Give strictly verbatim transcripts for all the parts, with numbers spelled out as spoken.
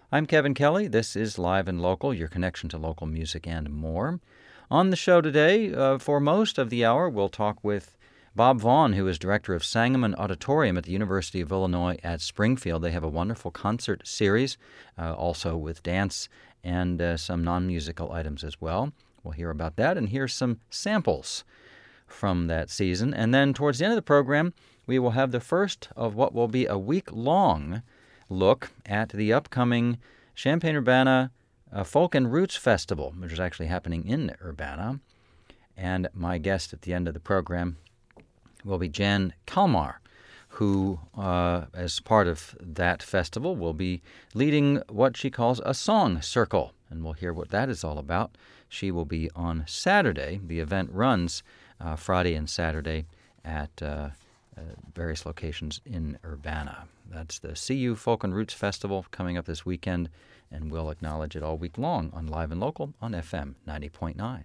I'm Kevin Kelly. This is Live and Local, your connection to local music and more. On the show today, uh, for most of the hour, we'll talk with Bob Vaughn, who is director of Sangamon Auditorium at the University of Illinois at Springfield. They have a wonderful concert series, uh, also with dance and uh, some non-musical items as well. We'll hear about that and hear some samples from that season. And then towards the end of the program, we will have the first of what will be a week-long look at the upcoming Champaign-Urbana uh, Folk and Roots Festival, which is actually happening in Urbana. And my guest at the end of the program will be Jan Kalmar, who, uh, as part of that festival, will be leading what she calls a song circle. And we'll hear what that is all about. She will be on Saturday. The event runs uh, Friday and Saturday at uh, uh, various locations in Urbana. That's the C U Folk and Roots Festival coming up this weekend, and we'll acknowledge it all week long on Live and Local on F M ninety point nine.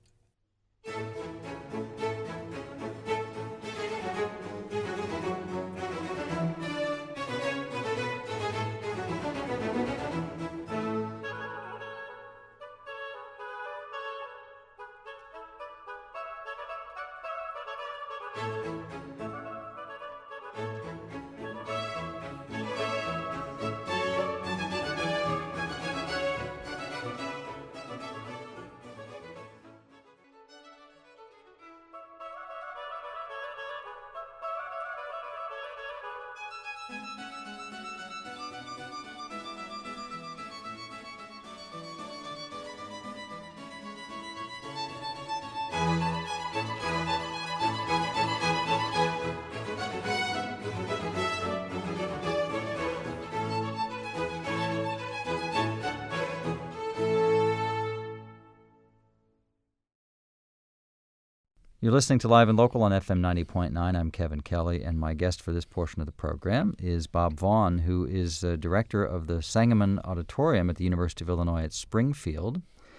You're listening to Live and Local on F M ninety point nine. I'm Kevin Kelly, and my guest for this portion of the program is Bob Vaughn, who is uh, director of the Sangamon Auditorium at the University of Illinois at Springfield.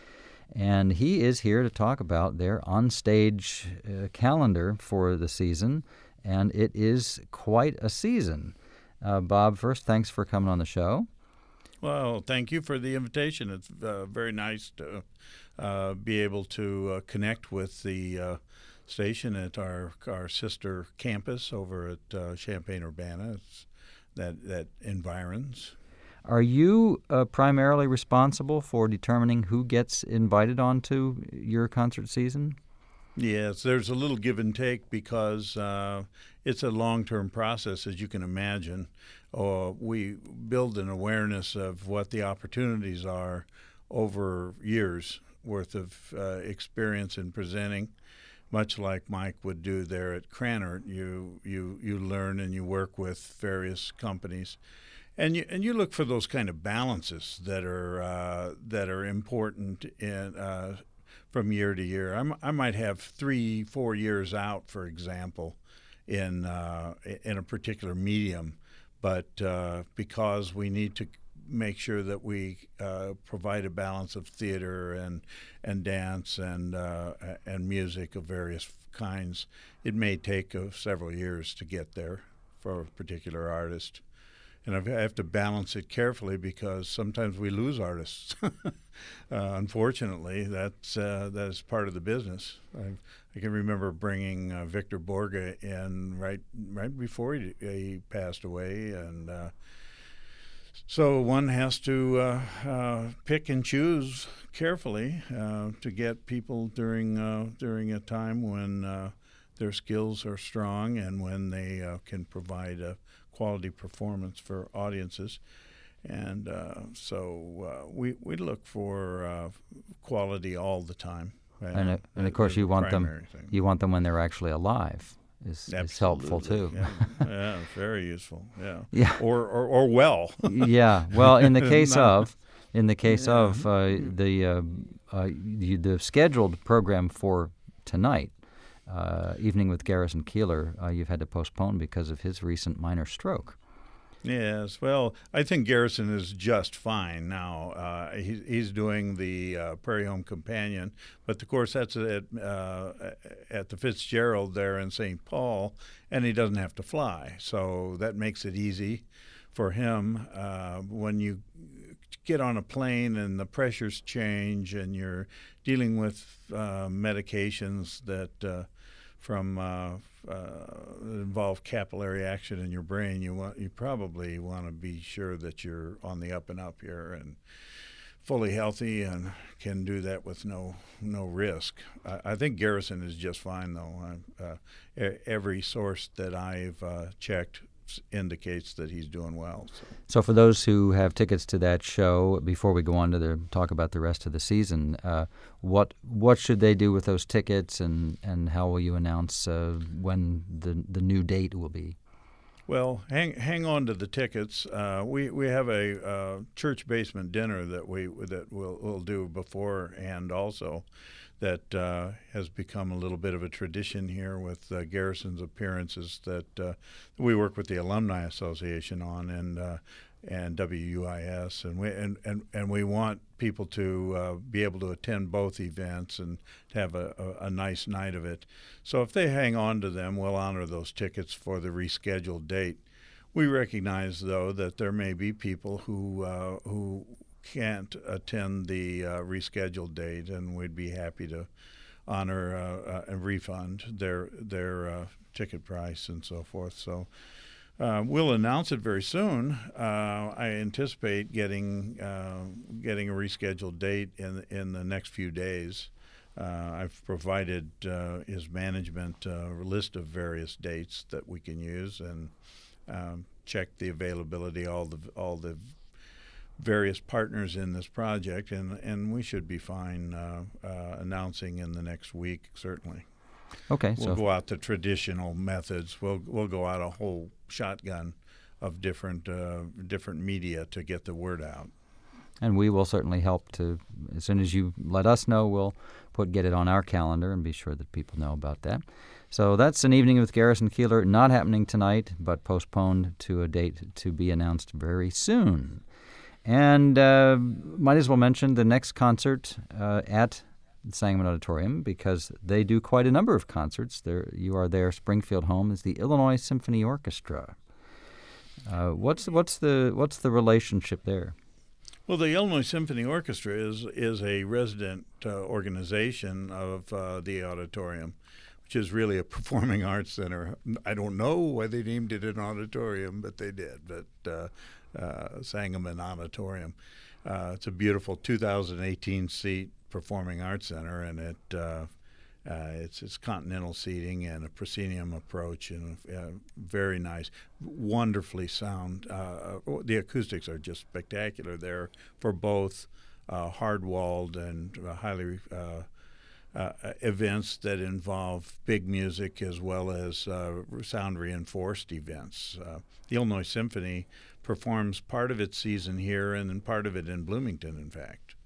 And he is here to talk about their onstage uh, calendar for the season, and it is quite a season. Uh, Bob, first, thanks for coming on the show. Well, thank you for the invitation. It's uh, very nice to uh, be able to uh, connect with the uh, station at our our sister campus over at uh, Champaign-Urbana. It's that that environs. Are you uh, primarily responsible for determining who gets invited onto your concert season? Yes, there's a little give and take because uh, it's a long-term process, as you can imagine. Uh, we build an awareness of what the opportunities are over years worth of uh, experience in presenting. Much like Mike would do there at Krannert, you you you learn and you work with various companies, and you and you look for those kind of balances that are uh, that are important in uh, from year to year. I'm, I might have three, four years out, for example, in uh, in a particular medium, but uh, because we need to make sure that we uh, provide a balance of theater and and dance and uh, and music of various kinds, it may take uh, several years to get there for a particular artist. And I have to balance it carefully because sometimes we lose artists. uh, unfortunately, that's uh, that is part of the business. I, I can remember bringing uh, Victor Borge in right right before he, he passed away, and uh, so one has to uh, uh, pick and choose carefully uh, to get people during uh, during a time when uh, their skills are strong and when they uh, can provide a quality performance for audiences. And uh, so uh, we we look for uh, quality all the time. And, uh, and of course, you want them thing. you want them when they're actually alive. Is, is helpful too. Yeah. Yeah, very useful. Yeah. Yeah. Or, or or well. Yeah. Well, in the case Not, of, in the case yeah. of uh, the uh, uh, the the scheduled program for tonight, uh, Evening with Garrison Keillor, uh, you've had to postpone because of his recent minor stroke. Yes, well, I think Garrison is just fine now. Uh, he, he's doing the uh, Prairie Home Companion, but of course that's at uh, at the Fitzgerald there in Saint Paul, and he doesn't have to fly, so that makes it easy for him. Uh, when you get on a plane and the pressures change, and you're dealing with uh, medications that uh, from uh, uh, involve capillary action in your brain, you want you probably want to be sure that you're on the up and up here and fully healthy and can do that with no no risk. I, I think Garrison is just fine, though. I, uh, e- every source that I've uh, checked indicates that he's doing well. So. so for those who have tickets to that show, before we go on to the, talk about the rest of the season, uh, what what should they do with those tickets, and, and how will you announce uh, when the the new date will be? Well, hang hang on to the tickets. Uh, we we have a uh, church basement dinner that we that we'll, we'll do beforehand also, that uh, has become a little bit of a tradition here with uh, Garrison's appearances that uh, we work with the Alumni Association on, and uh, and W U I S, and we and, and, and we want people to uh, be able to attend both events and have a, a, a nice night of it. So if they hang on to them, we'll honor those tickets for the rescheduled date. We recognize, though, that there may be people who uh, who can't attend the uh, rescheduled date, and we'd be happy to honor uh, uh, and refund their their uh, ticket price and so forth. So uh, we'll announce it very soon. Uh, I anticipate getting uh, getting a rescheduled date in in the next few days. Uh, I've provided uh, his management uh, a list of various dates that we can use, and um, check the availability, all the all the various partners in this project, and, and we should be fine uh, uh, announcing in the next week, certainly. Okay. We'll so go out the traditional methods. We'll we'll go out a whole shotgun of different uh, different media to get the word out. And we will certainly help to, as soon as you let us know, we'll put get it on our calendar and be sure that people know about that. So that's an evening with Garrison Keillor, not happening tonight, but postponed to a date to be announced very soon. And uh, might as well mention the next concert uh, at the Sangamon Auditorium, because they do quite a number of concerts. There, you are there. Springfield home is the Illinois Symphony Orchestra. Uh, what's what's the what's the relationship there? Well, the Illinois Symphony Orchestra is is a resident uh, organization of uh, the auditorium, which is really a performing arts center. I don't know why they named it an auditorium, but they did. But uh, uh, Sangamon Auditorium. Uh, it's a beautiful two thousand eighteen seat performing arts center, and it uh, uh, it's it's continental seating and a proscenium approach, and uh, very nice, wonderfully sound. Uh, the acoustics are just spectacular there for both uh, hard-walled and uh, highly uh, Uh, events that involve big music as well as uh, sound-reinforced events. Uh, the Illinois Symphony performs part of its season here and then part of it in Bloomington, in fact.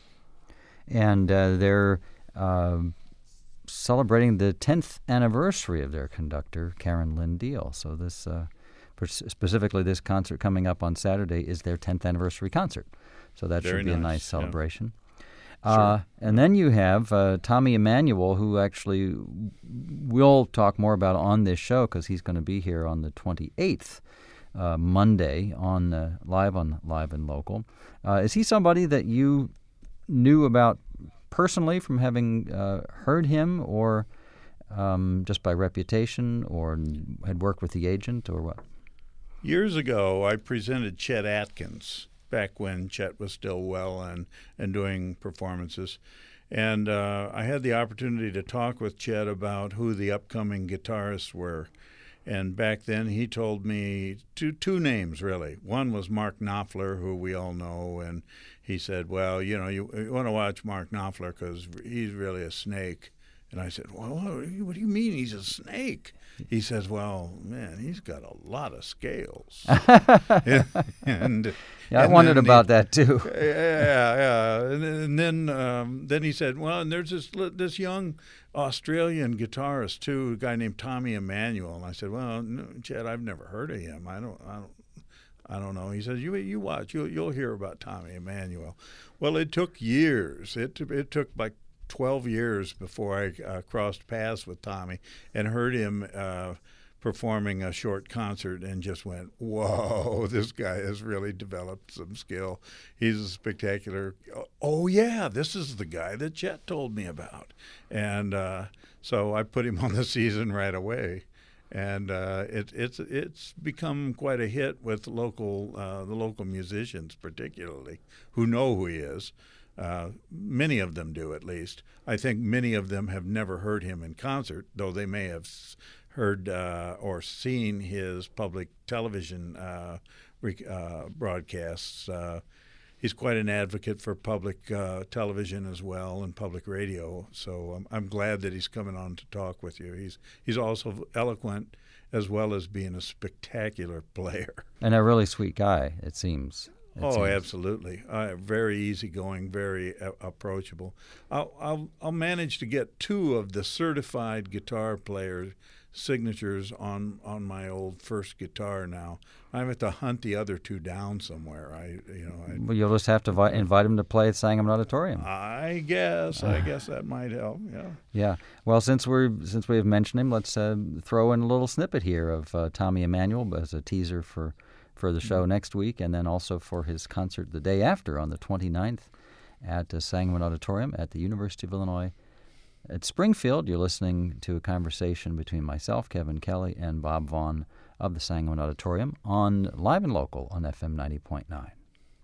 And uh, they're uh, celebrating the tenth anniversary of their conductor, Karen Lynn Deal. So this, uh, specifically this concert coming up on Saturday, is their tenth anniversary concert. So that Very should be nice, a nice celebration. Yeah. Uh, Sure. And then you have uh, Tommy Emmanuel, who actually we'll talk more about on this show because he's going to be here on the twenty-eighth, uh, Monday, on uh, live on Live and Local. Uh, is he somebody that you knew about personally from having uh, heard him, or um, just by reputation, or had worked with the agent, or what? Years ago, I presented Chet Atkins, back when Chet was still well and, and doing performances. And uh, I had the opportunity to talk with Chet about who the upcoming guitarists were. And back then he told me two two names, really. One was Mark Knopfler, who we all know, and he said, well, you know, you, you want to watch Mark Knopfler because he's really a snake. And I said, well, what do you mean he's a snake? He says, well, man, he's got a lot of scales. and, and yeah, I and wondered about he, that too. Yeah, yeah. And, and then um, then he said, well, and there's this this young Australian guitarist too, a guy named Tommy Emmanuel. And I said, well, no, Chad, I've never heard of him. I don't, I don't, I don't know. He says, you you watch, you'll you'll hear about Tommy Emmanuel. Well, it took years. It it took like twelve years before I uh, crossed paths with Tommy and heard him uh, performing a short concert and just went, whoa, this guy has really developed some skill. He's a spectacular. Oh, yeah, this is the guy that Chet told me about. And uh, so I put him on the season right away. And uh, it, it's it's become quite a hit with local uh, the local musicians, particularly, who know who he is. Uh, many of them do, at least. I think many of them have never heard him in concert, though they may have heard uh, or seen his public television uh, rec- uh, broadcasts. Uh, he's quite an advocate for public uh, television as well and public radio. So I'm, I'm glad that he's coming on to talk with you. He's he's also eloquent as well as being a spectacular player. And a really sweet guy, it seems. It oh, seems. absolutely. Uh, very easygoing, very uh, approachable. I'll, I'll I'll manage to get two of the certified guitar players' signatures on on my old first guitar now. I have to hunt the other two down somewhere. I you know. I, well, you'll just have to vi- invite him to play at Sangamon Auditorium. I guess. I guess that might help. Yeah. Yeah. Well, since we're since we have mentioned him, let's uh, throw in a little snippet here of uh, Tommy Emmanuel as a teaser for. for the show next week, and then also for his concert the day after on the twenty-ninth at uh, Sangamon Auditorium at the University of Illinois at Springfield. You're listening to a conversation between myself, Kevin Kelly, and Bob Vaughn of the Sangamon Auditorium on Live and Local on F M ninety point nine.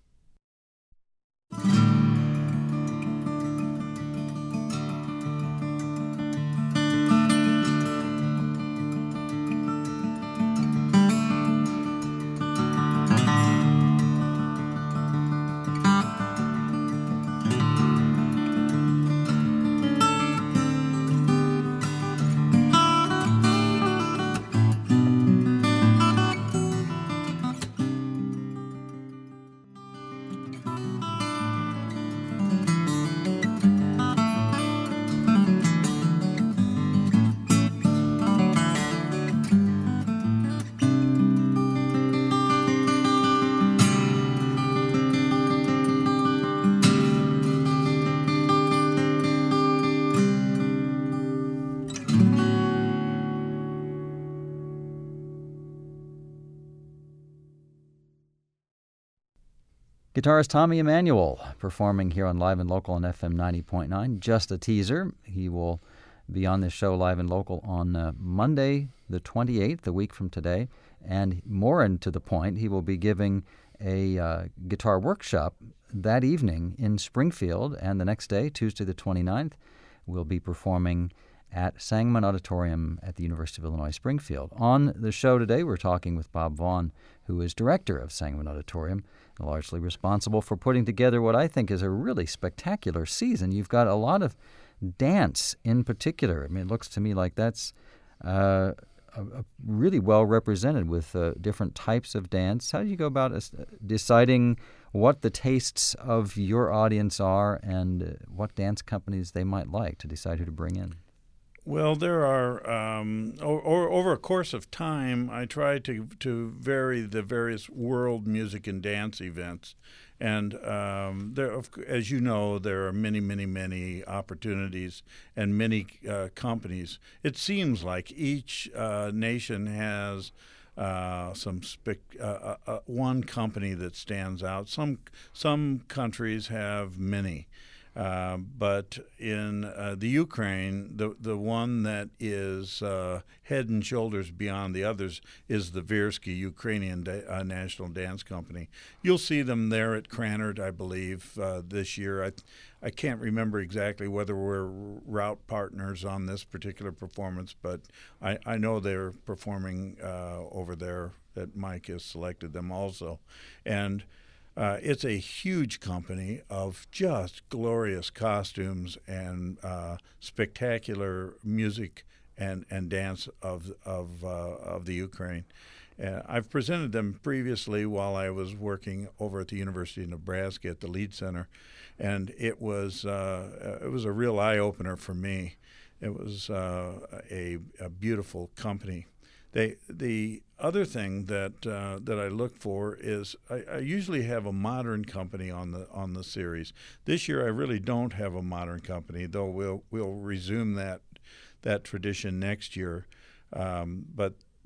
Guitarist Tommy Emmanuel performing here on Live and Local on F M ninety point nine. Just a teaser. He will be on this show Live and Local on uh, Monday the twenty-eighth, a week from today. And more and to the point, he will be giving a uh, guitar workshop that evening in Springfield. And the next day, Tuesday the twenty-ninth, will be performing at Sangamon Auditorium at the University of Illinois Springfield. On the show today, we're talking with Bob Vaughn, who is director of Sangamon Auditorium, largely responsible for putting together what I think is a really spectacular season. You've got a lot of dance in particular. I mean, it looks to me like that's uh, a, a really well represented with uh, different types of dance. How do you go about uh, deciding what the tastes of your audience are and uh, what dance companies they might like to decide who to bring in? Well, there are, um, or, or over a course of time, I try to to vary the various world music and dance events. And um, there, as you know, there are many, many, many opportunities and many uh, companies. It seems like each uh, nation has uh, some spec- uh, uh, one company that stands out. Some some countries have many. Uh, but in uh, the Ukraine, the the one that is uh, head and shoulders beyond the others is the Virsky Ukrainian da- uh, National Dance Company. You'll see them there at Krannert, I believe, uh, this year. I I can't remember exactly whether we're route partners on this particular performance, but I, I know they're performing uh, over there, that Mike has selected them also. And Uh, it's a huge company of just glorious costumes and uh, spectacular music and, and dance of of uh, of the Ukraine. Uh, I've presented them previously while I was working over at the University of Nebraska at the Lead Center, and it was uh, it was a real eye opener for me. It was uh, a, a beautiful company. They, the other thing that uh, that I look for is I, I usually have a modern company on the on the series. This year I really don't have a modern company, though we'll we'll resume that that tradition next year. Um, but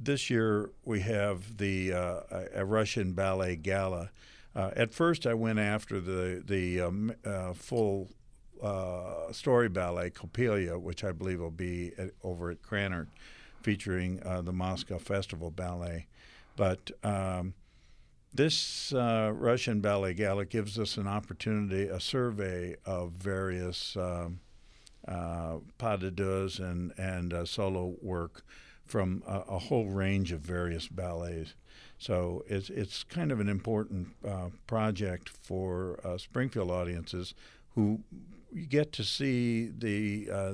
this year we have the uh, a Russian ballet gala. Uh, at first, I went after the the um, uh, full uh, story ballet Coppelia, which I believe will be at, over at Krannert, featuring uh, the Moscow Festival Ballet. But um, this uh, Russian ballet gala gives us an opportunity, a survey of various um, uh, pas de deux and and uh, solo work from a, a whole range of various ballets. So it's it's kind of an important uh, project for uh, Springfield audiences who get to see the uh,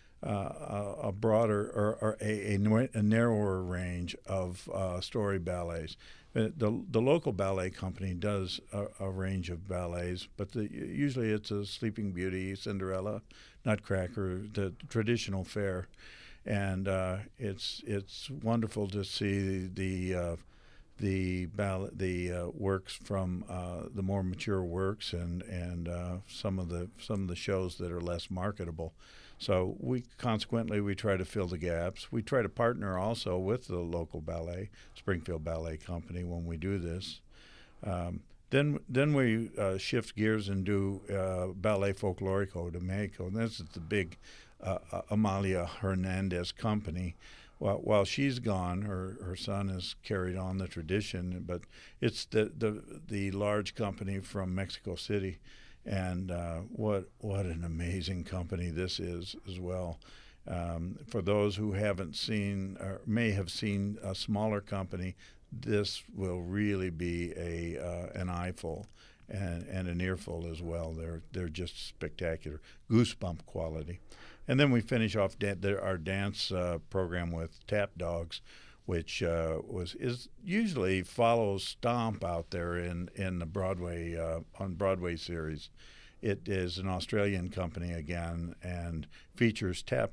uh, a broader or, or a, a narrower range of uh, story ballets. The the local ballet company does a, a range of ballets, but the, usually it's a Sleeping Beauty, Cinderella, Nutcracker, the traditional fare, and uh, it's it's wonderful to see the uh, the ballet, the uh, works from uh, the more mature works and and uh, some of the some of the shows that are less marketable. So we consequently we try to fill the gaps. We try to partner also with the local ballet, Springfield Ballet Company, when we do this. Um, then then we uh, shift gears and do uh, Ballet Folklorico de Mexico, and this is the big uh, Amalia Hernandez company. While, while she's gone, her, her son has carried on the tradition, but it's the the, the large company from Mexico City. And uh, what what an amazing company this is as well. Um, for those who haven't seen or may have seen a smaller company, this will really be a uh, an eyeful and, and an earful as well. They're they're just spectacular, goosebump quality. And then we finish off da- our dance uh, program with Tap Dogs, which uh, was is usually follows Stomp out there in in the Broadway uh, on Broadway series. It is an Australian company again and features tap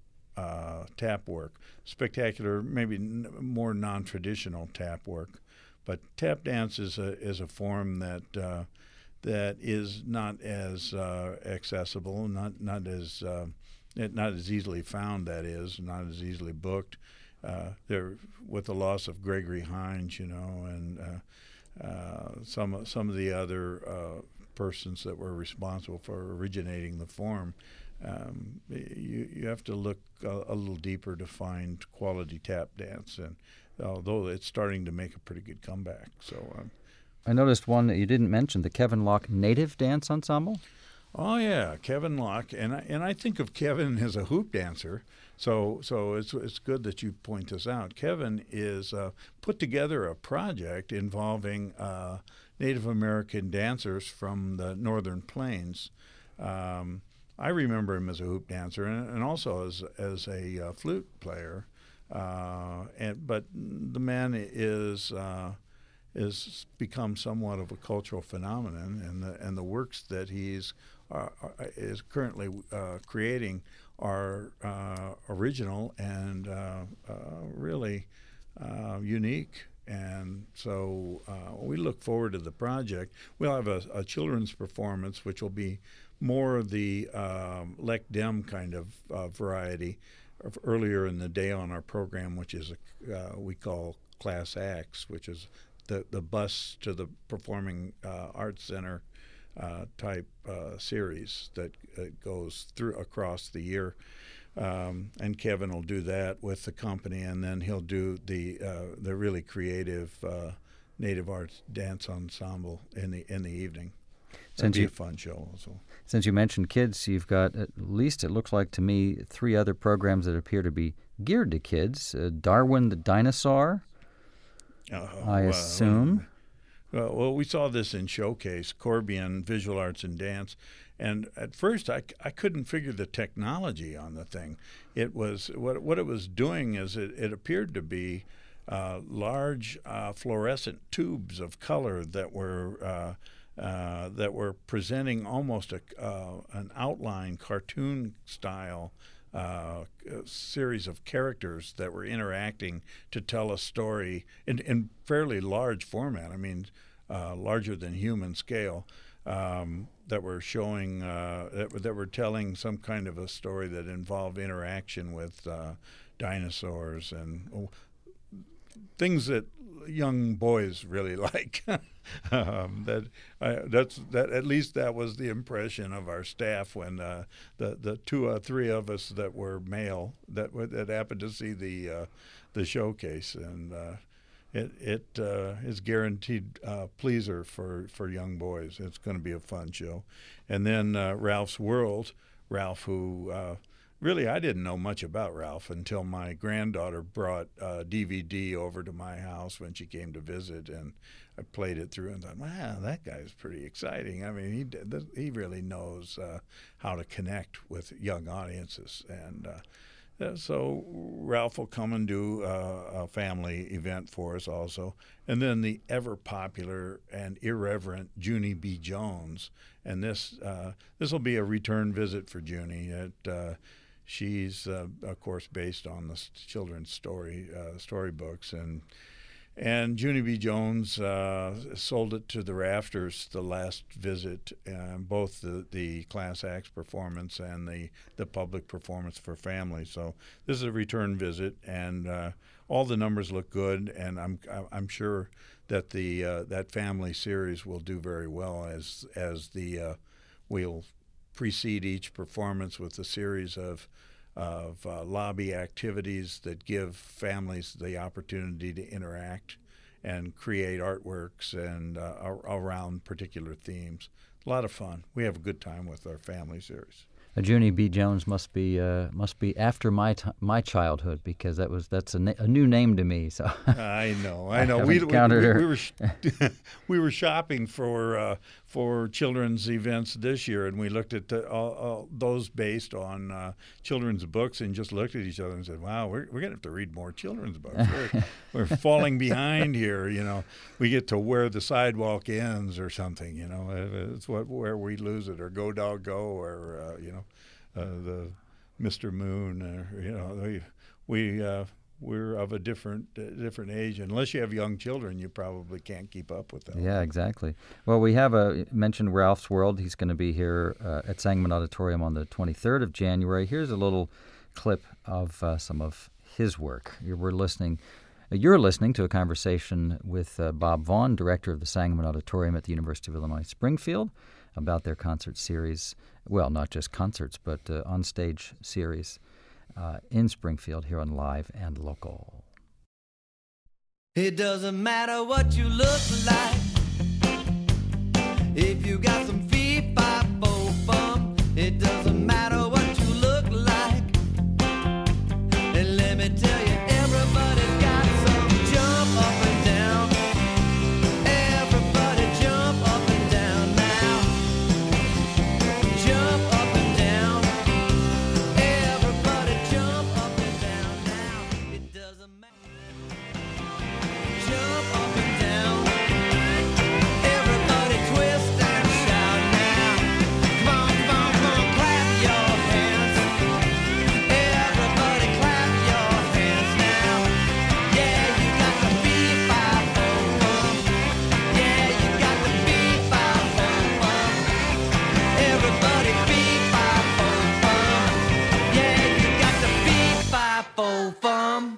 uh, tap work, spectacular, maybe n- more non-traditional tap work, but tap dance is a is a form that uh, that is not as uh, accessible, not not as uh, not as easily found. That is not as easily booked. Uh, there, with the loss of Gregory Hines, you know, and uh, uh, some some of the other uh, persons that were responsible for originating the form, um, you you have to look a, a little deeper to find quality tap dance, and although it's starting to make a pretty good comeback. So, um, I noticed one that you didn't mention, the Kevin Locke Native Dance Ensemble. Oh yeah, Kevin Locke, and I, and I think of Kevin as a hoop dancer. So so it's it's good that you point this out. Kevin is uh, put together a project involving uh, Native American dancers from the Northern Plains. Um, I remember him as a hoop dancer and, and also as as a uh, flute player. Uh, and but the man is. Uh, is become somewhat of a cultural phenomenon, and the and the works that he's uh, is currently uh, creating are uh, original and uh, uh, really uh, unique. And so uh, we look forward to the project. We'll have a, a children's performance, which will be more of the um, Lec Dem kind of uh, variety of earlier in the day on our program, which is a, uh, we call Class Acts, which is the the bus to the Performing uh, Arts Center uh, type uh, series that uh, goes through across the year. Um, and Kevin will do that with the company, and then he'll do the uh, the really creative uh, Native Arts Dance Ensemble in the in the evening. That'll be a fun show also. Since you mentioned kids, you've got at least, it looks like to me, three other programs that appear to be geared to kids. Uh, Darwin the Dinosaur, Uh, I assume. Uh, well, we saw this in Showcase, Corbian Visual Arts and Dance, and at first I, I couldn't figure the technology on the thing. It was what what it was doing is it, it appeared to be uh, large uh, fluorescent tubes of color that were uh, uh, that were presenting almost a uh, an outline cartoon style. Uh, a series of characters that were interacting to tell a story in, in fairly large format. I mean, uh, larger than human scale. Um, that were showing uh, that, that were telling some kind of a story that involved interaction with uh, dinosaurs, and oh, things that young boys really like. um, that I, that's that at least that was the impression of our staff when uh, the the two or uh, three of us that were male that that happened to see the uh, the showcase, and uh, it it uh, is guaranteed uh, pleaser for, for young boys. It's going to be a fun show. And then uh, Ralph's World, Ralph, who uh, really I didn't know much about Ralph until my granddaughter brought a D V D over to my house when she came to visit, and I played it through and thought, wow, that guy's pretty exciting. I mean, he he really knows uh, how to connect with young audiences. And uh, so Ralph will come and do uh, a family event for us also. And then the ever-popular and irreverent Junie B. Jones. And this uh, this will be a return visit for Junie. It, uh, she's, uh, of course, based on the children's story uh, storybooks. And And Junie B. Jones uh, sold it to the rafters the last visit, uh, both the, the class acts performance and the, the public performance for families. So this is a return visit, and uh, all the numbers look good, and I'm I'm sure that the uh, that family series will do very well as as the uh, we'll precede each performance with a series of of uh, lobby activities that give families the opportunity to interact and create artworks and uh, around particular themes. A lot of fun. We have a good time with our family series. Uh, Junie B. Jones must be uh, must be after my t- my childhood, because that was that's a, na- a new name to me. So I know, I know. I we, we, we, her. we were sh- we were shopping for uh, for children's events this year, and we looked at the, all, all those based on uh, children's books, and just looked at each other and said, "Wow, we're we're gonna have to read more children's books. We're, we're falling behind here. You know, we get to Where the Sidewalk Ends or something. You know, it's what where we lose it, or Go Dog Go, or uh, you know." Uh, the Mister Moon, uh, you know, we we uh, we're of a different uh, different age. Unless you have young children, you probably can't keep up with them. Yeah, exactly. Well, we have a mentioned Ralph's World. He's going to be here uh, at Sangamon Auditorium on the twenty-third of January. Here's a little clip of uh, some of his work. We're listening. You're listening to a conversation with uh, Bob Vaughn, director of the Sangamon Auditorium at the University of Illinois Springfield, about their concert series. Well, not just concerts, but uh, on-stage series uh, in Springfield here on Live and Local. It doesn't matter what you look like, if you got some fee, fi, fo, fum. It doesn't matter what you look like, and let me tell you, everybody's got some jump up and down. Everybody jump up and down now. Jump up and down. Everybody jump up and down now. It doesn't matter. Jump up and down. Everybody twist and shout now. Come on, come on, come on, clap your hands. Everybody clap your hands now. Yeah, you got the beat by boom boom. Yeah, you got the beat by boom boom. Everybody beat by boom boom. Yeah, you got the beat by boom boom.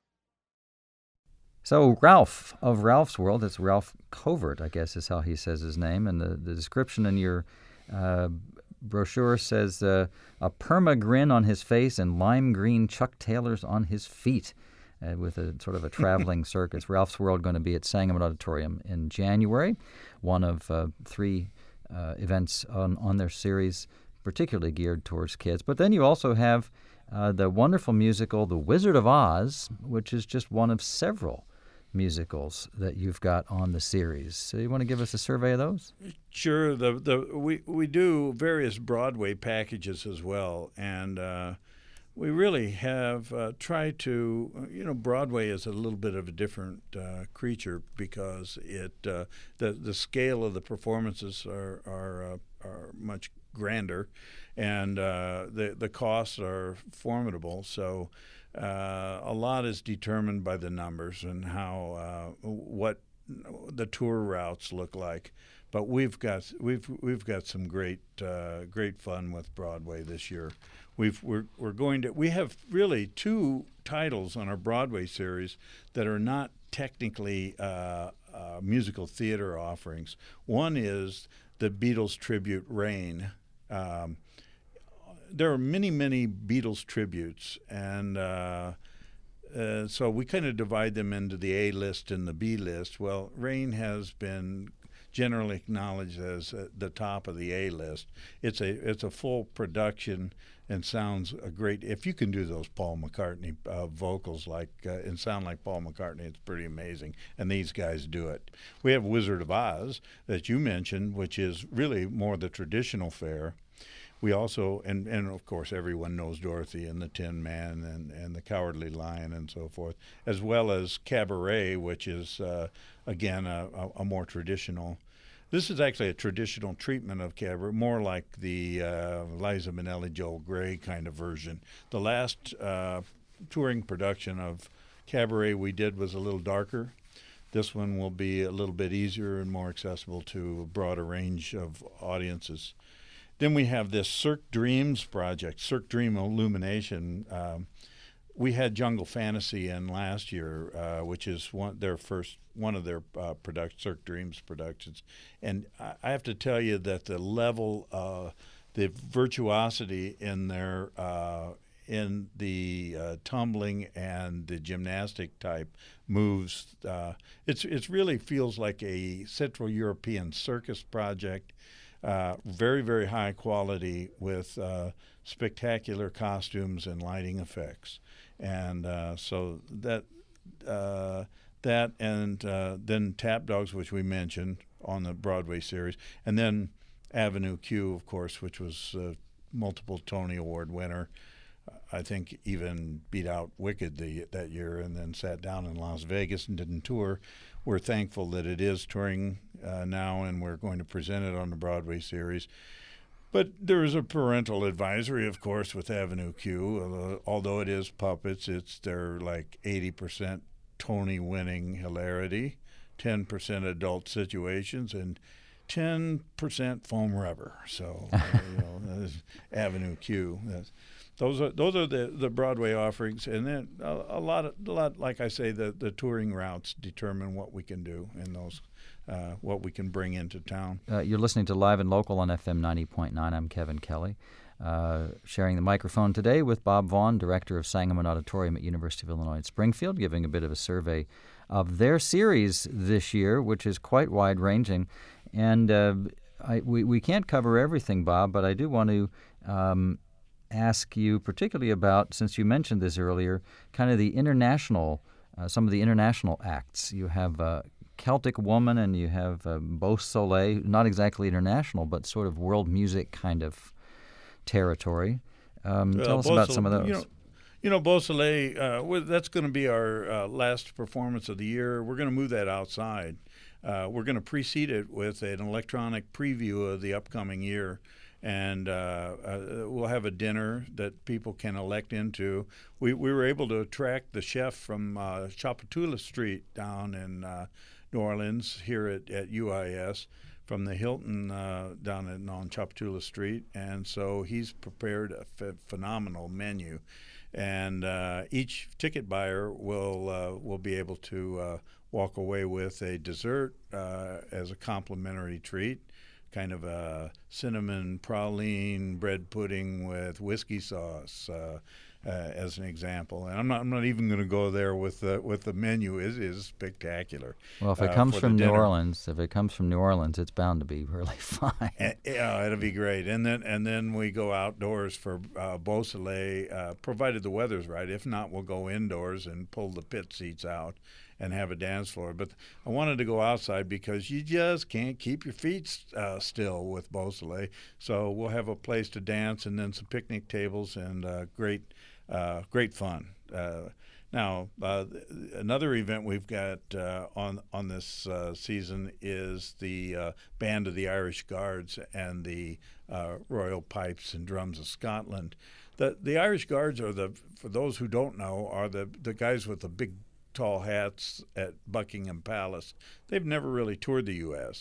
So Ralph of Ralph's World, that's Ralph Covert, I guess is how he says his name, and the, the description in your uh, brochure says uh, a perma grin on his face and lime green Chuck Taylors on his feet, uh, with a sort of a traveling circus. Ralph's World going to be at Sangamon Auditorium in January, one of uh, three uh, events on, on their series, particularly geared towards kids. But then you also have uh, the wonderful musical The Wizard of Oz, which is just one of several musicals that you've got on the series. So you want to give us a survey of those? Sure. The the we we do various Broadway packages as well, and uh, we really have uh, tried to. You know, Broadway is a little bit of a different uh, creature because it uh, the the scale of the performances are are uh, are much grander, and uh, the the costs are formidable. So. Uh, a lot is determined by the numbers and how uh, what the tour routes look like. but we've got we've we've got some great uh, great fun with Broadway this year. We've we're we're going to we have really two titles on our Broadway series that are not technically uh, uh, musical theater offerings. One is the Beatles tribute Rain. Um, there are many many Beatles tributes, and uh, uh, so we kind of divide them into the A list and the B list. Well, Rain has been generally acknowledged as uh, the top of the A list. It's a it's a full production and sounds a great. If you can do those Paul McCartney uh, vocals like uh, and sound like Paul McCartney, it's pretty amazing. And these guys do it. We have Wizard of Oz that you mentioned, which is really more the traditional fare. We also, and, and of course, everyone knows Dorothy and the Tin Man and, and the Cowardly Lion and so forth, as well as Cabaret, which is, uh, again, a, a, a more traditional. This is actually a traditional treatment of Cabaret, more like the uh, Liza Minnelli, Joel Grey kind of version. The last uh, touring production of Cabaret we did was a little darker. This one will be a little bit easier and more accessible to a broader range of audiences. Then we have this Cirque Dreams project, Cirque Dream Illumination. Um, we had Jungle Fantasy in last year, uh, which is one their first one of their uh, product Cirque Dreams productions, and I, I have to tell you that the level, uh, the virtuosity in their uh, in the uh, tumbling and the gymnastic type moves, uh, it's it's really feels like a Central European circus project. Uh, very, very high quality with uh, spectacular costumes and lighting effects. And uh, so that uh, that and uh, then Tap Dogs, which we mentioned on the Broadway series, and then Avenue Q, of course, which was a multiple Tony Award winner. I think even beat out Wicked the, that year and then sat down in Las Vegas and didn't tour. We're thankful that it is touring uh, now, and we're going to present it on the Broadway series. But there is a parental advisory, of course, with Avenue Q. Although, although it is puppets, it's their like eighty percent Tony-winning hilarity, ten percent adult situations, and ten percent foam rubber. So, uh, you know, that is Avenue Q. That's, Those are those are the, the Broadway offerings, and then a, a lot of a lot like I say, the, the touring routes determine what we can do and those uh, what we can bring into town. Uh, you're listening to Live and Local on F M ninety point nine. I'm Kevin Kelly, uh, sharing the microphone today with Bob Vaughn, director of Sangamon Auditorium at University of Illinois at Springfield, giving a bit of a survey of their series this year, which is quite wide-ranging. And uh, I, we we can't cover everything, Bob, but I do want to. Um, ask you particularly about, since you mentioned this earlier, kind of the international, uh, some of the international acts. You have uh, Celtic Woman and you have uh, Beau Soleil, not exactly international, but sort of world music kind of territory. Um, Uh, tell us Beau about Sol- some of those. You know, you know Beau Soleil, uh, well, that's going to be our uh, last performance of the year. We're going to move that outside. Uh, we're going to precede it with an electronic preview of the upcoming year. And uh, uh, we'll have a dinner that people can elect into. We we were able to attract the chef from uh, Chapatula Street down in uh, New Orleans here at, at U I S from the Hilton uh, down in, on Chapatula Street. And so he's prepared a ph- phenomenal menu. And uh, each ticket buyer will, uh, will be able to uh, walk away with a dessert uh, as a complimentary treat. Kind of a cinnamon praline bread pudding with whiskey sauce, uh, uh, as an example. And I'm not I'm not even going to go there with the with the menu. It is spectacular. Well, if it uh, comes for from the New dinner. Orleans, if it comes from New Orleans, it's bound to be really fine. And, yeah, it'll be great. And then and then we go outdoors for uh, Beau Soleil, uh, provided the weather's right. If not, we'll go indoors and pull the pit seats out and have a dance floor. But I wanted to go outside because you just can't keep your feet uh, still with Beau Soleil. So we'll have a place to dance and then some picnic tables and uh, great, uh, great fun. Uh, now, uh, another event we've got uh, on on this uh, season is the uh, Band of the Irish Guards and the uh, Royal Pipes and Drums of Scotland. The the Irish Guards are the, for those who don't know, are the the guys with the big tall hats at Buckingham Palace. They've never really toured the U S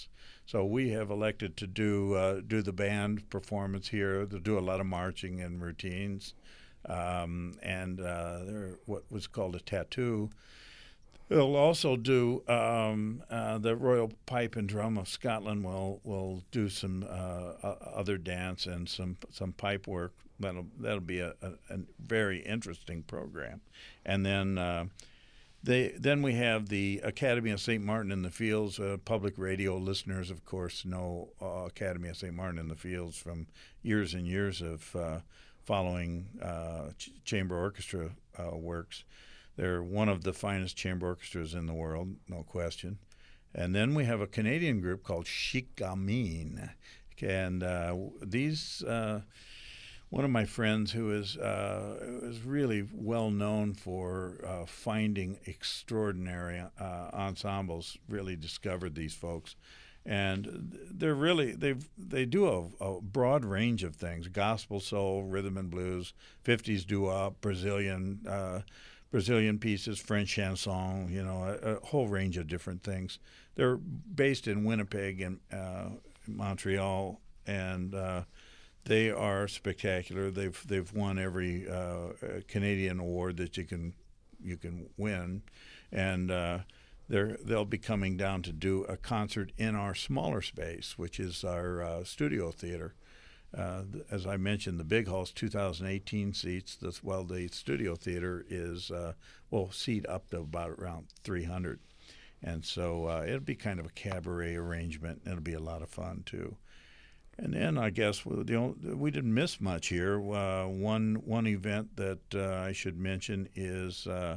So we have elected to do uh, do the band performance here, to do a lot of marching and routines, um, and uh, there what was called a tattoo. They'll also do um, uh, the Royal Pipe and Drum of Scotland will will do some uh, other dance and some some pipe work. That'll that'll be a, a, a very interesting program, and then. Uh, They, then we have the Academy of Saint Martin in the Fields. Uh, public radio listeners, of course, know uh, Academy of Saint Martin in the Fields from years and years of uh, following uh, ch- chamber orchestra uh, works. They're one of the finest chamber orchestras in the world, no question. And then we have a Canadian group called Chicamin. And uh, these... Uh, One of my friends who is uh, is really well known for uh, finding extraordinary uh, ensembles really discovered these folks, and they're really they they do a, a broad range of things: gospel, soul, rhythm and blues, fifties doo-wop, Brazilian uh, Brazilian pieces, French chanson, you know, a, a whole range of different things. They're based in Winnipeg and uh, Montreal, and uh, they are spectacular. They've they've won every uh, Canadian award that you can you can win, and uh, they're they'll be coming down to do a concert in our smaller space, which is our uh, studio theater. Uh, as I mentioned, the big hall's two thousand eighteen seats. This, well, the studio theater is uh, will seat up to about around three hundred, and so uh, it'll be kind of a cabaret arrangement. It'll be a lot of fun too. And then I guess we, the only, we didn't miss much here. Uh, one one event that uh, I should mention is uh,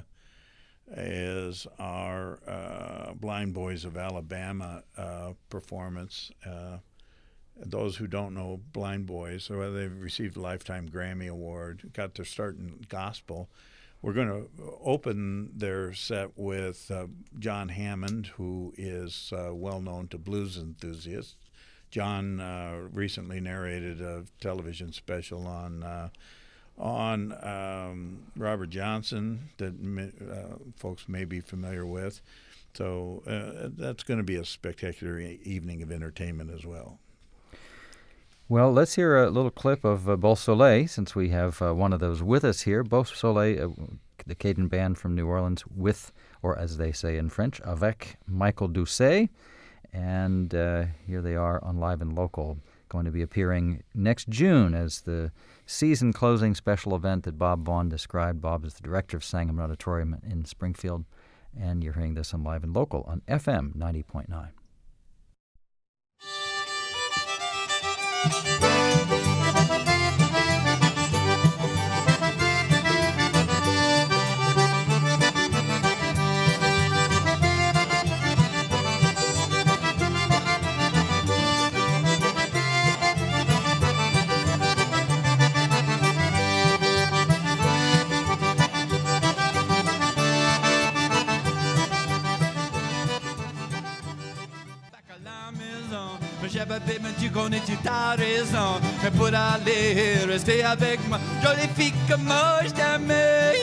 is our uh, Blind Boys of Alabama uh, performance. Uh, those who don't know Blind Boys, well, they've received a Lifetime Grammy Award, got their start in gospel. We're going to open their set with uh, John Hammond, who is uh, well known to blues enthusiasts. John uh, recently narrated a television special on uh, on um, Robert Johnson that uh, folks may be familiar with. So uh, that's going to be a spectacular e- evening of entertainment as well. Well, let's hear a little clip of uh, Beausoleil, since we have uh, one of those with us here. Beausoleil, uh, the Cajun band from New Orleans, with, or as they say in French, avec Michael Doucet. And uh, here they are on Live and Local, going to be appearing next June as the season-closing special event that Bob Vaughn described. Bob is the director of Sangamon Auditorium in Springfield, and you're hearing this on Live and Local on F M ninety point nine. J'ai bébé, mais tu connais, tu t'as raison. Mais pour aller rester avec moi, jolie fille comme moi, je t'aimais.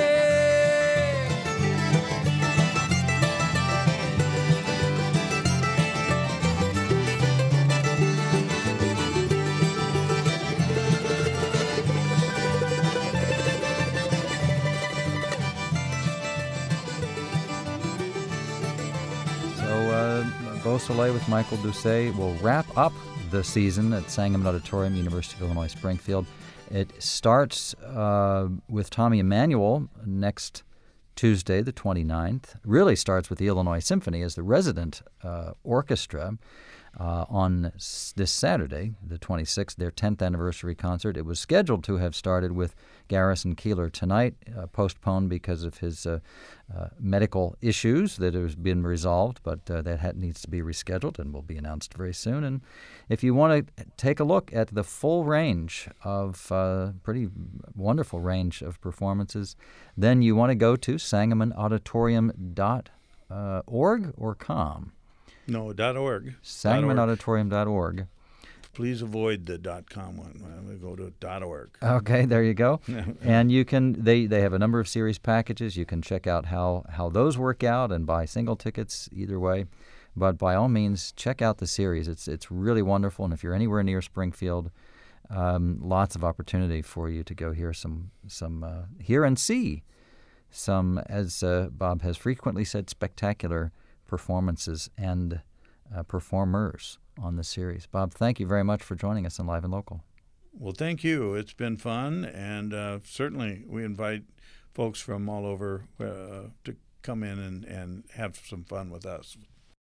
So, uh, Beausoleil with Michael Doucet will wrap up the season at Sangamon Auditorium, University of Illinois Springfield. It starts uh, with Tommy Emmanuel next Tuesday, the twenty-ninth. Really starts with the Illinois Symphony as the resident uh, orchestra uh, on s- this Saturday, the twenty-sixth, their tenth anniversary concert. It was scheduled to have started with Garrison Keillor tonight, uh, postponed because of his uh, uh, medical issues that have been resolved, but uh, that had, needs to be rescheduled and will be announced very soon. And if you want to take a look at the full range of, uh, pretty wonderful range of performances, then you want to go to sangamon auditorium dot org or com. No, .org. sangamon auditorium dot org. Please avoid the .com one. We go to .org. Okay, there you go. And you can they, they have a number of series packages. You can check out how, how those work out and buy single tickets either way. But by all means, check out the series. It's it's really wonderful, and if you're anywhere near Springfield, um, lots of opportunity for you to go hear some some uh, hear and see some, as uh, Bob has frequently said, spectacular performances and uh, performers on the series. Bob, thank you very much for joining us on Live and Local. Well, thank you. It's been fun, and uh, certainly we invite folks from all over uh, to come in and, and have some fun with us.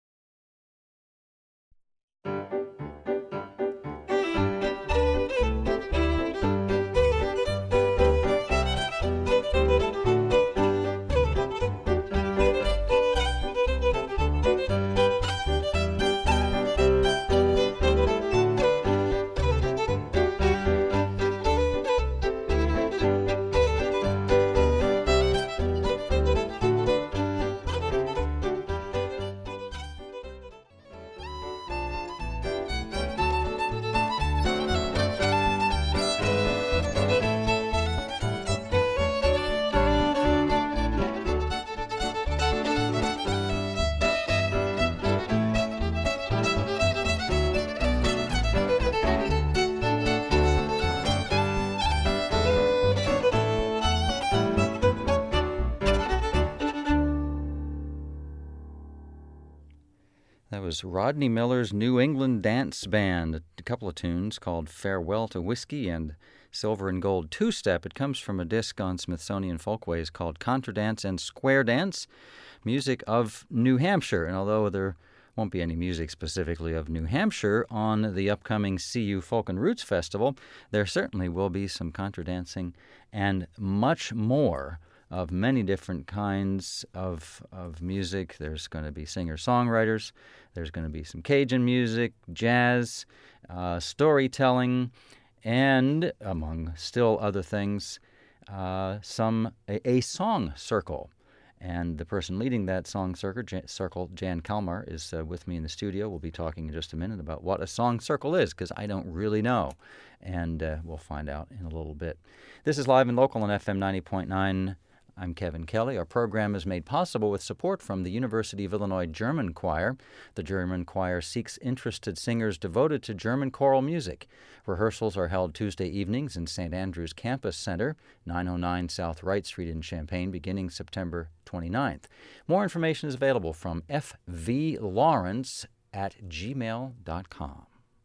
That was Rodney Miller's New England Dance Band, a couple of tunes called Farewell to Whiskey and Silver and Gold Two-Step. It comes from a disc on Smithsonian Folkways called Contradance and Square Dance, music of New Hampshire. And although there won't be any music specifically of New Hampshire on the upcoming C U Folk and Roots Festival, there certainly will be some contradancing and much more of many different kinds of of music. There's going to be singer-songwriters. There's going to be some Cajun music, jazz, uh, storytelling, and, among still other things, uh, some a, a song circle. And the person leading that song circle, Jan, circle, Jan Kalmar, is uh, with me in the studio. We'll be talking in just a minute about what a song circle is, because I don't really know. And uh, we'll find out in a little bit. This is Live and Local on F M ninety point nine. I'm Kevin Kelly. Our program is made possible with support from the University of Illinois German Choir. The German Choir seeks interested singers devoted to German choral music. Rehearsals are held Tuesday evenings in Saint Andrew's Campus Center, nine oh nine South Wright Street in Champaign, beginning September twenty-ninth. More information is available from f v lawrence at gmail dot com.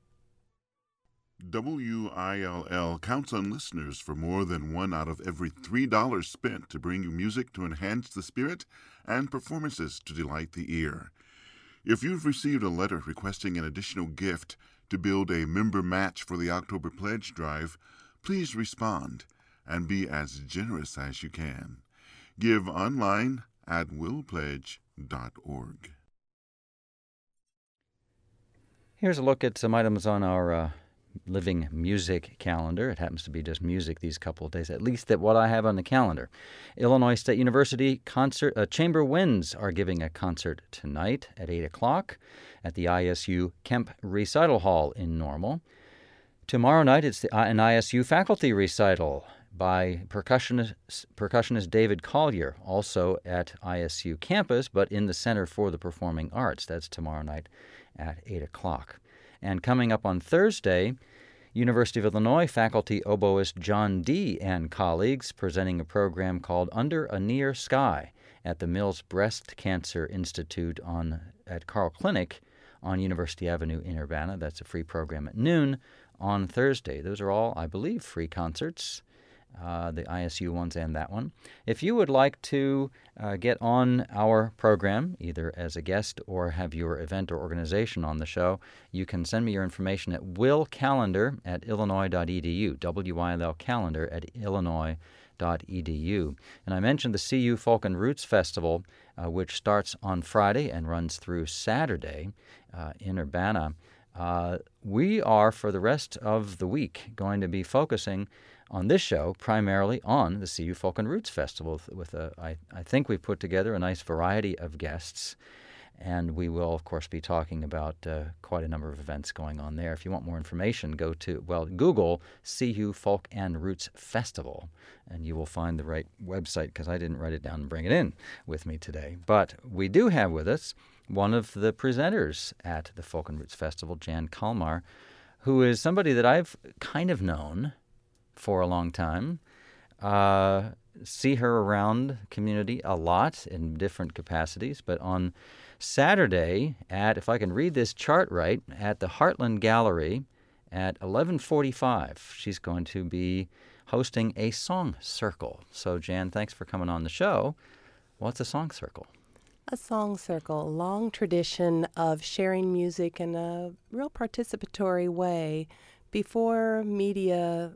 W I L L counts on listeners for more than one out of every three dollars spent to bring you music to enhance the spirit and performances to delight the ear. If you've received a letter requesting an additional gift to build a member match for the October Pledge Drive, please respond and be as generous as you can. Give online at will pledge dot org. Here's a look at some items on our uh, living music calendar. It happens to be just music these couple of days, at least that what I have on the calendar. Illinois State University concert uh, Chamber Winds are giving a concert tonight at eight o'clock at the I S U Kemp Recital Hall in Normal. Tomorrow night it's the, uh, an I S U faculty recital by percussionist, percussionist David Collier, also at I S U campus, but in the Center for the Performing Arts. That's tomorrow night at eight o'clock. And coming up on Thursday, University of Illinois faculty oboist John Dee and colleagues presenting a program called Under a Near Sky at the Mills Breast Cancer Institute on at Carl Clinic on University Avenue in Urbana. That's a free program at noon on Thursday. Those are all, I believe, free concerts. Uh, the I S U ones and that one. If you would like to uh, get on our program, either as a guest or have your event or organization on the show, you can send me your information at willcalendar at illinois dot e d u, W I L L calendar at illinois dot e d u. And I mentioned the C U Folk and Roots Festival, uh, which starts on Friday and runs through Saturday uh, in Urbana. Uh, we are, for the rest of the week, going to be focusing on this show primarily on the C U Folk and Roots Festival. With a, I, I think we've put together a nice variety of guests, and we will, of course, be talking about uh, quite a number of events going on there. If you want more information, go to, well, Google C U Folk and Roots Festival, and you will find the right website, because I didn't write it down and bring it in with me today. But we do have with us one of the presenters at the Folk and Roots Festival, Jan Kalmar, who is somebody that I've kind of known for a long time. Uh, see her around the community a lot in different capacities, but on Saturday at, if I can read this chart right, at the Heartland Gallery at eleven forty-five, she's going to be hosting a song circle. So, Jan, thanks for coming on the show. What's a song circle? A song circle, a long tradition of sharing music in a real participatory way. Before media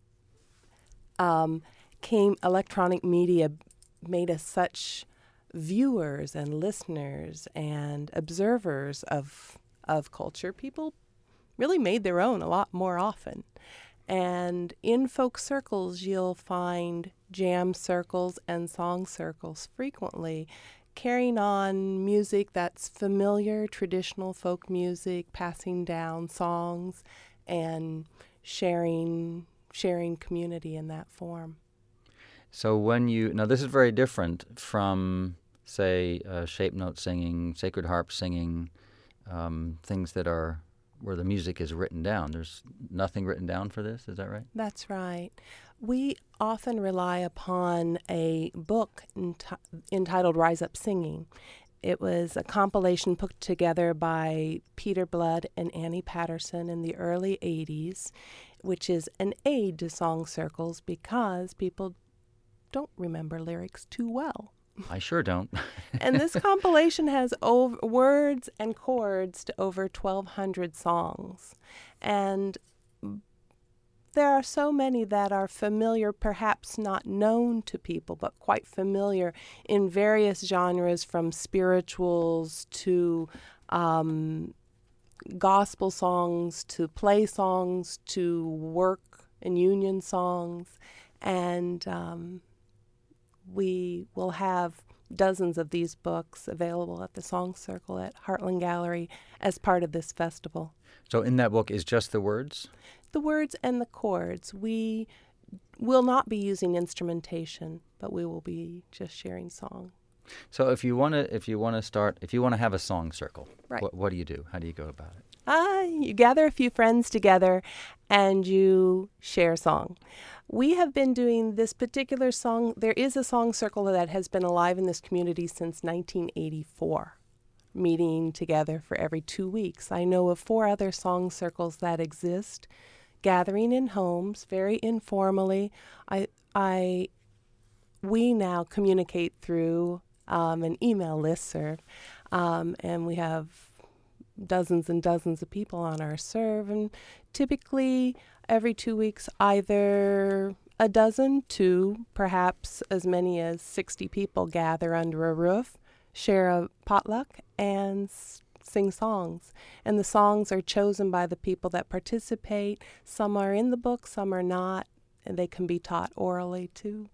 um, came, electronic media made us such viewers and listeners and observers of of culture. People really made their own a lot more often. And in folk circles, you'll find jam circles and song circles frequently, carrying on music that's familiar, traditional folk music, passing down songs, and sharing sharing community in that form. So when you, now this is very different from, say, uh, shape note singing, sacred harp singing, um, things that are where the music is written down. There's nothing written down for this, is that right? That's right. We often rely upon a book enti- entitled Rise Up Singing. It was a compilation put together by Peter Blood and Annie Patterson in the early eighties, which is an aid to song circles because people don't remember lyrics too well. I sure don't. And this compilation has over, words and chords to over twelve hundred songs. And there are so many that are familiar, perhaps not known to people, but quite familiar in various genres, from spirituals to um, gospel songs to play songs to work and union songs. And um, we will have dozens of these books available at the Song Circle at Heartland Gallery as part of this festival. So in that book is just the words? The words and the chords. We will not be using instrumentation, but we will be just sharing song. So if you want to, if you want to start, if you want to have a song circle, Right. what, what do you do? How do you go about it? Ah, you gather a few friends together and you share song. We have been doing this particular song. There is a song circle that has been alive in this community since nineteen eighty-four, meeting together for every two weeks. I know of four other song circles that exist, gathering in homes, very informally. I, I, we now communicate through um, an email listserv, um, and we have dozens and dozens of people on our serve, and typically every two weeks either a dozen to perhaps as many as sixty people gather under a roof, share a potluck, and s- sing songs. And the songs are chosen by the people that participate. Some are in the book, some are not, and they can be taught orally too.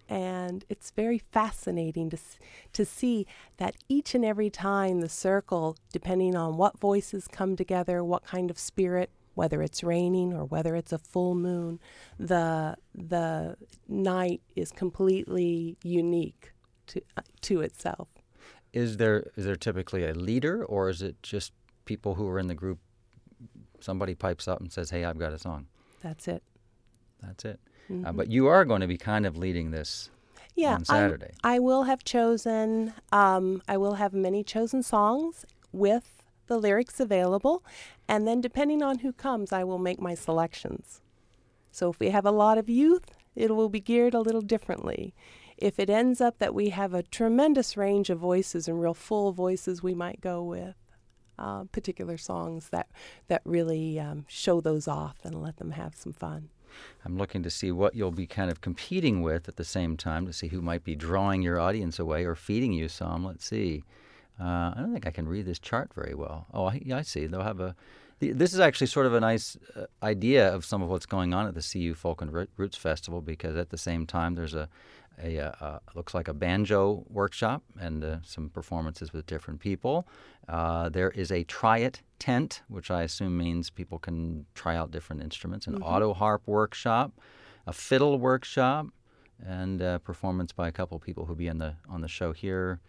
And it's very fascinating to s- to see that each and every time the circle, depending on what voices come together, what kind of spirit, whether it's raining or whether it's a full moon, the the night is completely unique to uh, to itself. Is there is there typically a leader, or is it just people who are in the group, somebody pipes up and says, hey, I've got a song? That's it. That's it. Mm-hmm. Uh, but you are going to be kind of leading this Yeah, on Saturday. I, I will have chosen, um, I will have many chosen songs with the lyrics available, and then depending on who comes, I will make my selections. So if we have a lot of youth, it will be geared a little differently. If it ends up that we have a tremendous range of voices and real full voices, we might go with uh, particular songs that, that really um, show those off and let them have some fun. I'm looking to see what you'll be kind of competing with at the same time, to see who might be drawing your audience away or feeding you some. Let's see. Uh, I don't think I can read this chart very well. Oh, I, yeah, I see. They'll have a. The, this is actually sort of a nice uh, idea of some of what's going on at the C U Folk and Roots Festival, because at the same time there's a, a, a, a looks like a banjo workshop and uh, some performances with different people. Uh, there is a try it tent, which I assume means people can try out different instruments. An Mm-hmm. auto harp workshop, a fiddle workshop, and a performance by a couple people who'll be in the on the show here.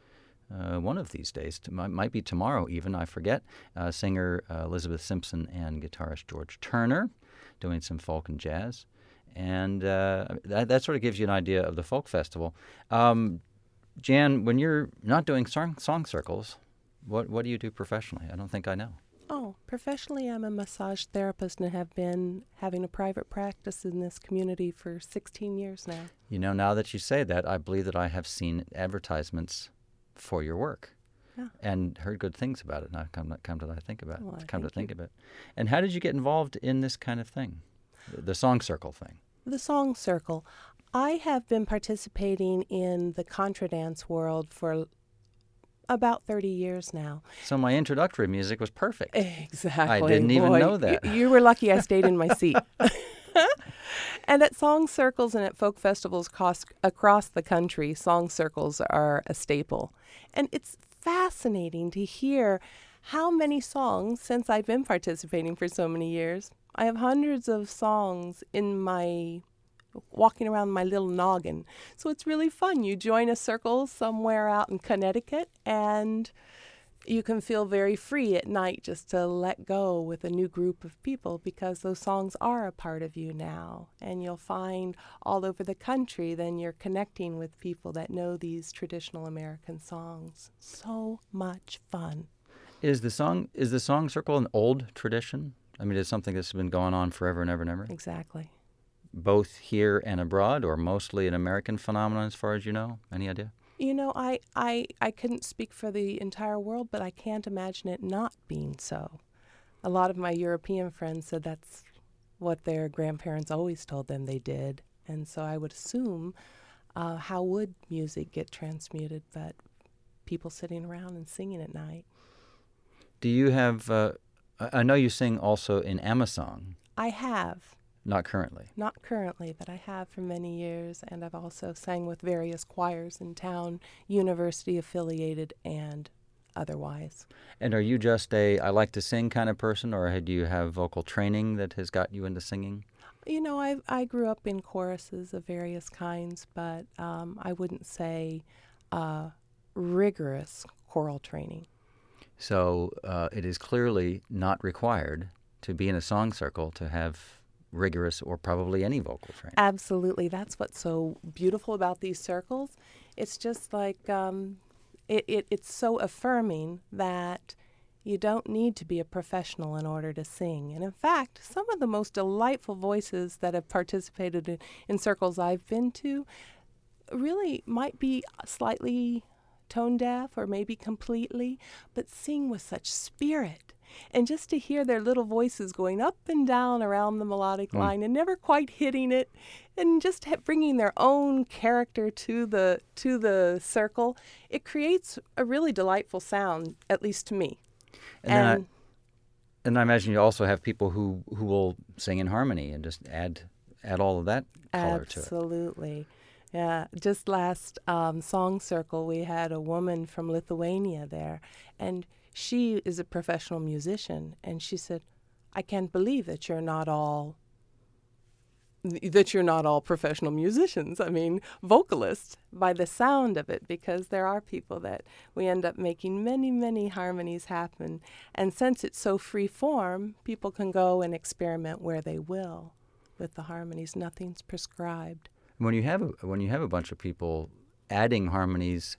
uh, one of these days. T- might, might be tomorrow even, I forget. Uh, singer uh, Elizabeth Simpson and guitarist George Turner doing some folk and jazz. And uh, that, that sort of gives you an idea of the folk festival. Um, Jan, when you're not doing song, song circles, what, what do you do professionally? I don't think I know. Oh, professionally, I'm a massage therapist and have been having a private practice in this community for sixteen years now. You know, now that you say that, I believe that I have seen advertisements for your work Yeah. and heard good things about it. Now, come, come to think about Well, it. Come to thank think of it. And how did you get involved in this kind of thing, the, the song circle thing? The Song Circle. I have been participating in the contra dance world for about thirty years now. So my introductory music was perfect. Exactly. I didn't even Boy, know that. You, you were lucky I stayed in my seat. And at song circles and at folk festivals across, across the country, song circles are a staple. And it's fascinating to hear how many songs, since I've been participating for so many years, I have hundreds of songs in my walking around my little noggin. So it's really fun. You join a circle somewhere out in Connecticut and you can feel very free at night just to let go with a new group of people because those songs are a part of you now. And you'll find all over the country then you're connecting with people that know these traditional American songs. So much fun. Is the song is the song circle an old tradition? I mean, it's something that's been going on forever and ever and ever? Exactly. Both here and abroad, or mostly an American phenomenon as far as you know? Any idea? You know, I, I, I couldn't speak for the entire world, but I can't imagine it not being so. A lot of my European friends said that's what their grandparents always told them they did. And so I would assume, uh, how would music get transmuted but people sitting around and singing at night? Do you have, uh, I I know you sing also in Amazon, I have. not currently. Not currently, but I have for many years, and I've also sang with various choirs in town, university affiliated and otherwise. And are you just a I like to sing kind of person, or do you have vocal training that has got you into singing? You know, I I grew up in choruses of various kinds, but um, I wouldn't say uh, rigorous choral training. So uh, it is clearly not required to be in a song circle to have rigorous or probably any vocal training. Absolutely. That's what's so beautiful about these circles. It's just like, um, it, it, it's so affirming that you don't need to be a professional in order to sing. And in fact, some of the most delightful voices that have participated in, in circles I've been to really might be slightly tone deaf or maybe completely, but sing with such spirit. And just to hear their little voices going up and down around the melodic Mm. line and never quite hitting it, and just ha- bringing their own character to the to the circle, it creates a really delightful sound, at least to me. And, then I, and I imagine you also have people who, who will sing in harmony and just add add all of that color to it. Absolutely. Yeah, just last um, song circle, we had a woman from Lithuania there, and she is a professional musician, and she said, "I can't believe that you're not all that you're not all professional musicians. I mean, vocalists by the sound of it, because there are people that we end up making many, many harmonies happen, and since it's so free form, people can go and experiment where they will with the harmonies. Nothing's prescribed." When you have a, when you have a bunch of people adding harmonies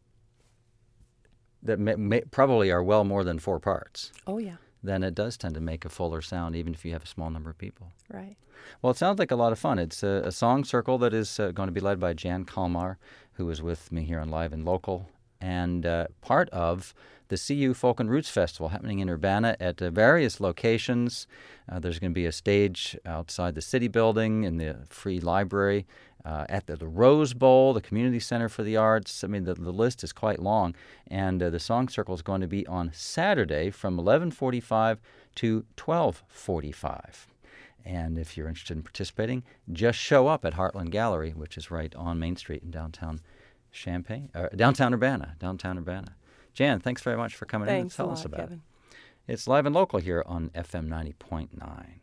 that may, may, probably are well more than four parts, Oh yeah, then it does tend to make a fuller sound, even if you have a small number of people. right. Well, it sounds like a lot of fun. It's a, a song circle that is uh, going to be led by Jan Kalmar, who is with me here on Live and Local, and uh, part of the C U Folk and Roots Festival happening in Urbana at uh, various locations. Uh, there's going to be a stage outside the city building in the free library, uh, at the, the Rose Bowl, the Community Center for the Arts. I mean, the, the list is quite long. And uh, the Song Circle is going to be on Saturday from eleven forty-five to twelve forty-five. And if you're interested in participating, just show up at Heartland Gallery, which is right on Main Street in downtown Champaign, uh, downtown Urbana, downtown Urbana. Jan, thanks very much for coming in and Thanks a telling us lot, about Kevin. it. It's Live and Local here on F M ninety point nine.